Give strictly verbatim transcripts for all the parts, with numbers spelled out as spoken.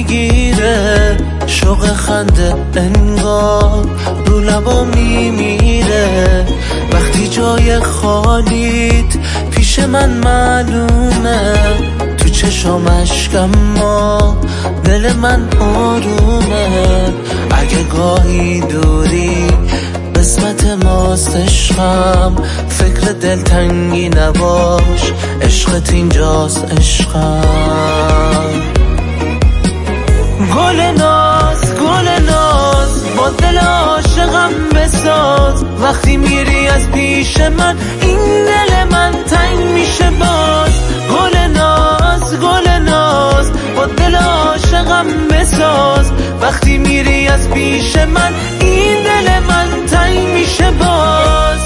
میگیره، شوق خنده انگار رو لبا میمیره. وقتی جای خالیت پیش من معلومه، تو چشام اشک اما دل من آرومه. اگه گاهی دوری قسمت ماست عشقم، فکر دلتنگی نباش، عشقت اینجاست عشقم. گل ناز گل ناز با دل عاشقم بساز، وقتی میری از پیش من این دل من تنگ میشه باز. گل ناز گل ناز با دل عاشقم بساز، وقتی میری از پیش من این دل من تنگ میشه باز.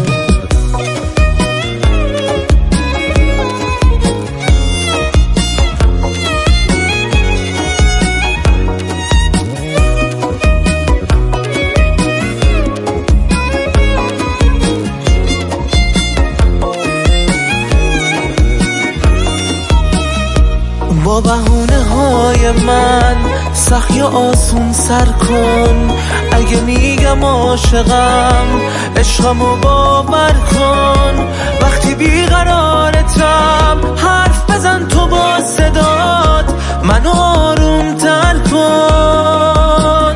با بهونه های من سخت یا آسون سر کن، اگه میگم عاشقم عشقمو باور کن. وقتی بیقرارتم حرف بزن تو با صدات، منو آروم تر کن.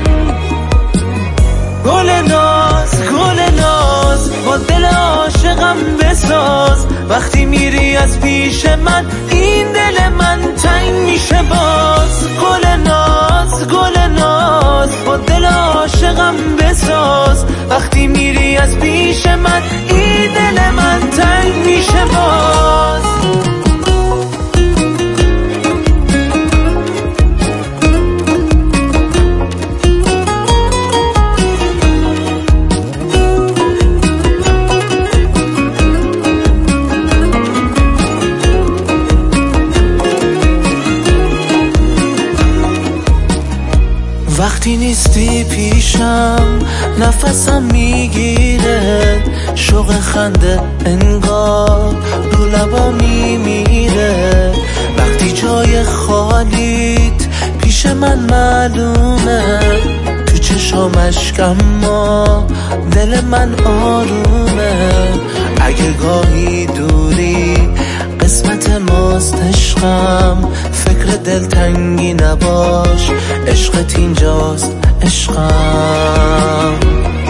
گل ناز گل ناز با دل عاشقم بساز، وقتی میری از پیش من این دل من تنگ میشه باز. گل ناز گل ناز با دل عاشقم بساز، وقتی میری از پیش من این دل من تنگ میشه باز. وقتی نیستی پیشم نفسم میگیره، شوق خنده انگار رو لبا میمیره. وقتی جای خالیت پیش من معلومه، تو چشام اشک اما دل من آرومه. اگه گاهی دوری قسمت ماست عشقم، فکر دلتنگی نباش، عشقت اینجاست عشقم.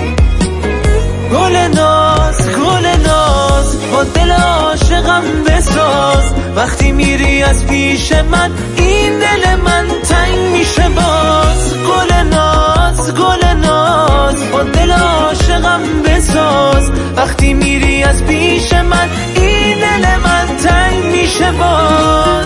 گل ناز گل ناز با دل عاشقم بساز، وقتی میری از پیش من این دل من تنگ میشه باز. گل ناز گل ناز با دل عاشقم بساز، وقتی میری از پیش من این دل من تنگ میشه باز.